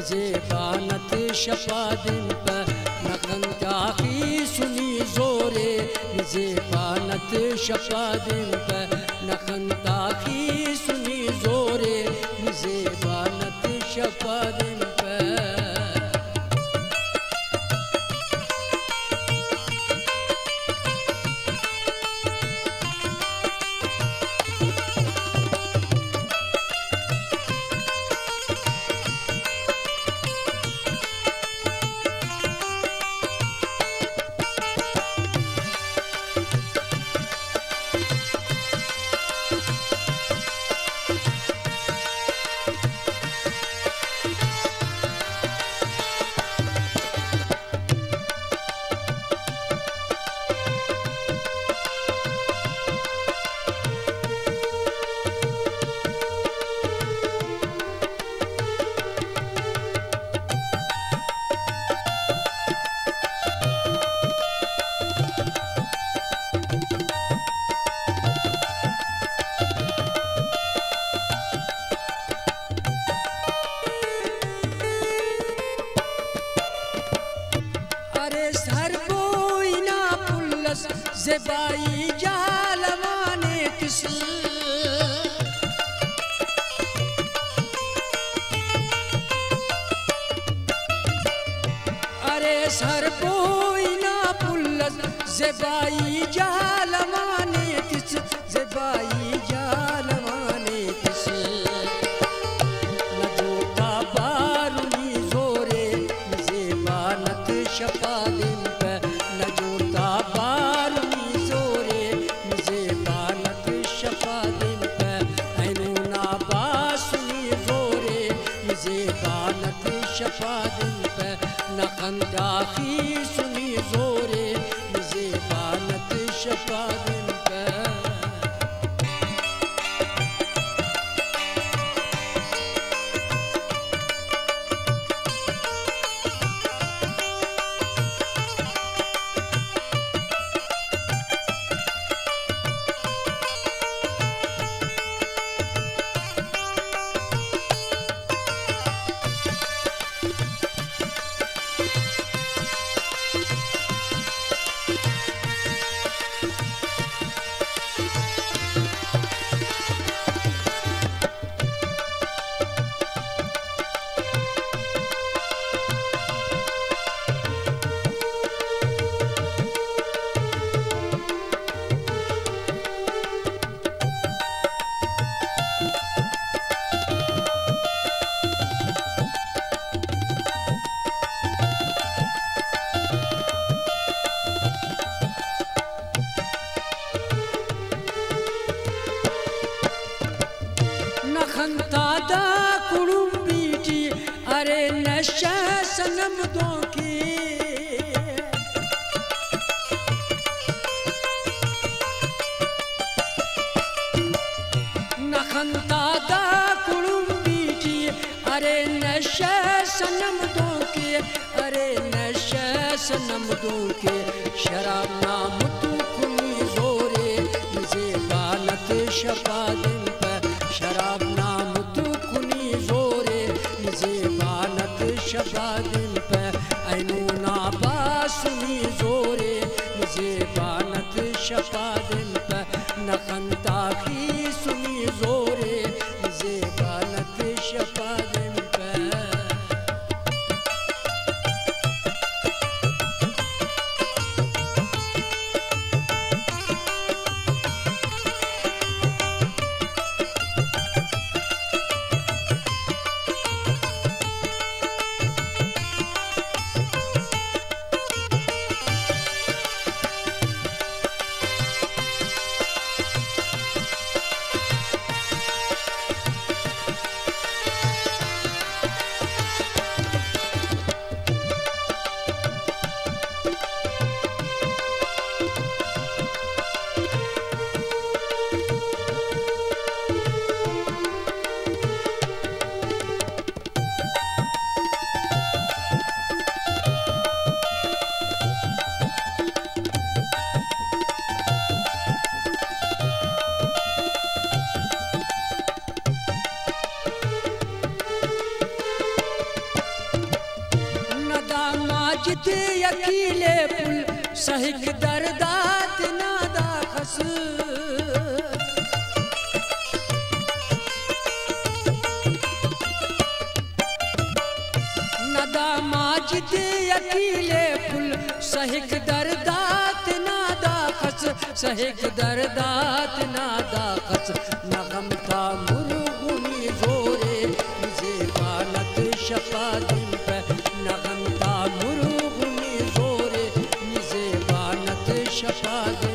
जेबानत शपादिन पे नखन ताखी सुनी जोरे जेबानत शपादिन पे नखन ताखी सुनी जोरे जेबानत शपादिन पे ज़ेबाई जालवाने किस अरे सर कोई ना पुल्लस ज़ेबाई जालवाने किस ज़ेबाई जालवाने किस नजूता बारुनी जोरे ज़ेबानत शपादिन पे नजूता शपादिन पे नखन ताखी सुनी जोरे जेबानत शपादिन पे खंतादा कुड़ुम्बीटी अरे नशा सनम दो की नखंतादा कुड़ुम्बीटी अरे नशा सनम दो के अरे नशा सनम दो के शराब नाम तू खुली जोरे जेबानत शपादिन पे शराब नाम तू खुनी जोरे जेबानत शपादिन पे ऐनूना बासुनी जोरे जेबानत शपादिन पे नखन ताखी सुनी जोरे जेबानत शपादिन पे माजिद अकीले पुल सहिक दरदात नादा खस नदा माजिद अकीले पुल सहिक दरदात नादा खस सहिक दरदात नादा खस नगम था मुर्गुनी जोरे ज़ेबानत शपादिन पे नगम था मुर्गुनी जोरे ज़ेबानत शपादिन